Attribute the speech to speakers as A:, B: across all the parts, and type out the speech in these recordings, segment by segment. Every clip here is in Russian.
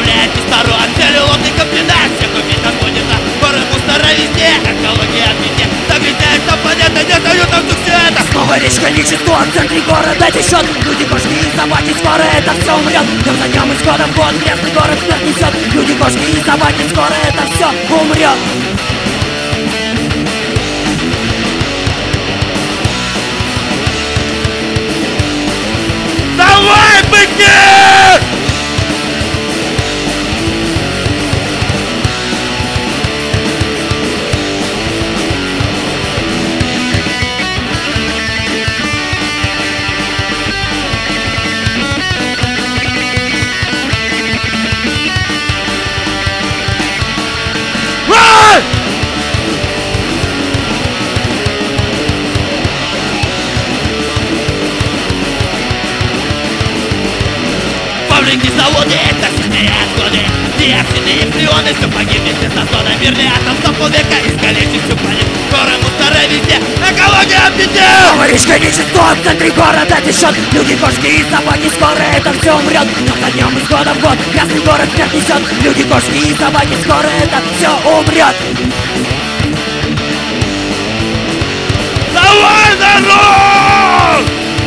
A: гуляет из сторон, целлюлозный комбинат, всех убить отходит на горы мусора везде, экология в беде, загрязняется планета, не дают нам тут все это.
B: Снова речка нечистота в центре города течет. Люди, кошки и собаки, скоро это все умрет. Днем за днем из года в год грязный город смерть несет. Люди, кошки и собаки, скоро это все умрет.
A: Давай, быки! Павлинки заводы, токсичные отходы, диоксины и фреоны, все погибнет без озона. Мирный атом за полвека искалечит всю планету. Горы мусора везде, экология в беде.
B: Снова речка нечистота в центре города течет. Люди, кошки и собаки, скоро это все умрет. Днем за днем из года в год грязный город смерть несет. Люди, кошки и собаки, скоро это все умрет.
A: Давай, народ!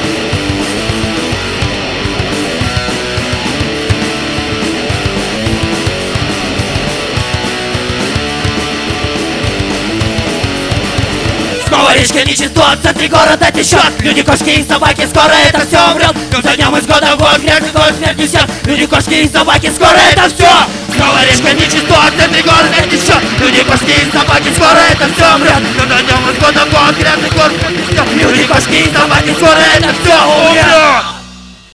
B: Снова речка нечистота в центре города течет. Люди, кошки и собаки, скоро это все умрет. Днем за днем из года в год грязный город смерть несет. Люди, кошки и собаки, скоро это все.
A: Снова речка нечистота в центре города течет. Люди, кошки и собаки, скоро это все умрет. Днем за днем из года в год грязный город смерть несет.
B: Люди, кошки и собаки, скоро это все умрет.